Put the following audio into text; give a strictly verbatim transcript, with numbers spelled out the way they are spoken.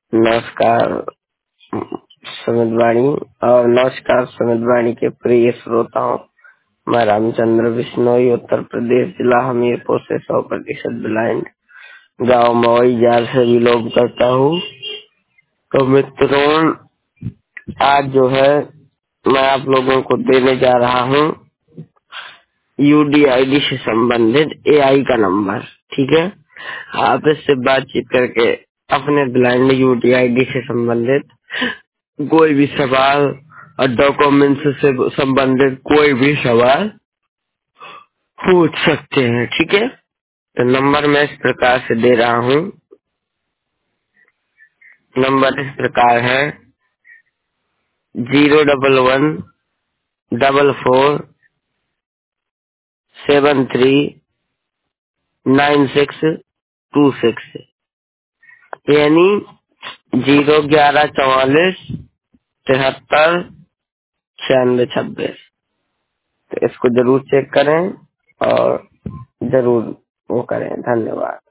नमस्कार समितवाणी और नमस्कार समितवाणी के प्रिय श्रोताओं। मैं रामचंद्र बिश्नोई, उत्तर प्रदेश, जिला हमीरपुर से सौ प्रतिशत ब्लाइंड, गाँव मवई जार से बिलोंग करता हूँ। तो मित्रों, आज जो है मैं आप लोगों को देने जा रहा हूँ यूडीआईडी से संबंधित एआई का नंबर। ठीक है, आप इससे बातचीत करके अपने ब्लाइंड यूडीआईडी से संबंधित कोई भी सवाल और डॉक्यूमेंट्स से संबंधित कोई भी सवाल पूछ सकते हैं। ठीक है, तो नंबर मैं इस प्रकार से दे रहा हूँ। नंबर इस प्रकार है zero double one double four seven three nine six two six, यानी जीरो ग्यारह चौवालीस तिहत्तर छियानवे छब्बीस। तो इसको जरूर चेक करें और जरूर वो करें। धन्यवाद।